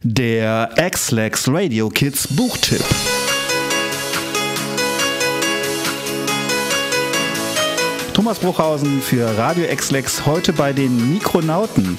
Der X-Lax Radio Kids Buchtipp. Thomas Bruchhausen für Radio X-Lax, heute bei den Mikronauten.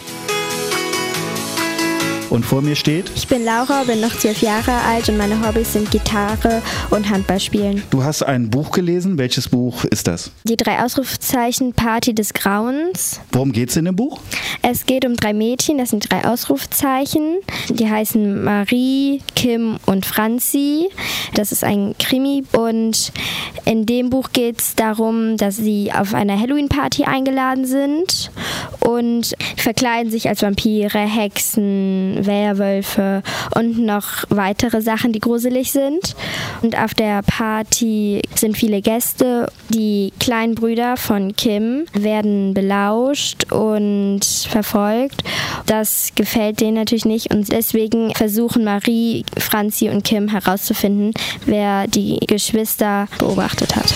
Und vor mir steht? Ich bin Laura, bin noch 12 Jahre alt und meine Hobbys sind Gitarre und Handball spielen. Du hast ein Buch gelesen. Welches Buch ist das? Die 3 Ausrufezeichen Party des Grauens. Worum geht es in dem Buch? Es geht um 3 Mädchen, das sind 3 Ausrufezeichen. Die heißen Marie, Kim und Franzi. Das ist ein Krimi und in dem Buch geht es darum, dass sie auf einer Halloween-Party eingeladen sind und verkleiden sich als Vampire, Hexen, Werwölfe und noch weitere Sachen, die gruselig sind. Und auf der Party sind viele Gäste. Die kleinen Brüder von Kim werden belauscht und verfolgt. Das gefällt denen natürlich nicht und deswegen versuchen Marie, Franzi und Kim herauszufinden, wer die Geschwister beobachtet hat.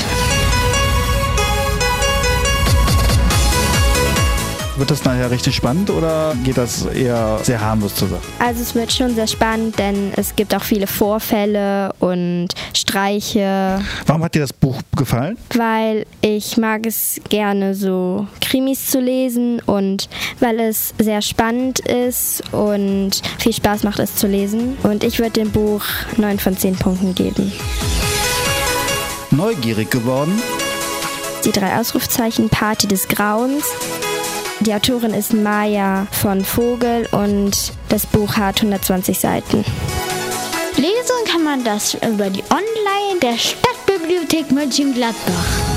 Wird das nachher richtig spannend oder geht das eher sehr harmlos zur Sache? Also es wird schon sehr spannend, denn es gibt auch viele Vorfälle und Streiche. Warum hat dir das Buch gefallen? Weil ich mag es gerne, so Krimis zu lesen und weil es sehr spannend ist und viel Spaß macht, es zu lesen. Und ich würde dem Buch 9 von 10 Punkten geben. Neugierig geworden? Die 3 Ausrufezeichen Party des Grauens. Die Autorin ist Maja von Vogel und das Buch hat 120 Seiten. Lesen kann man das über die Online der Stadtbibliothek Mönchengladbach.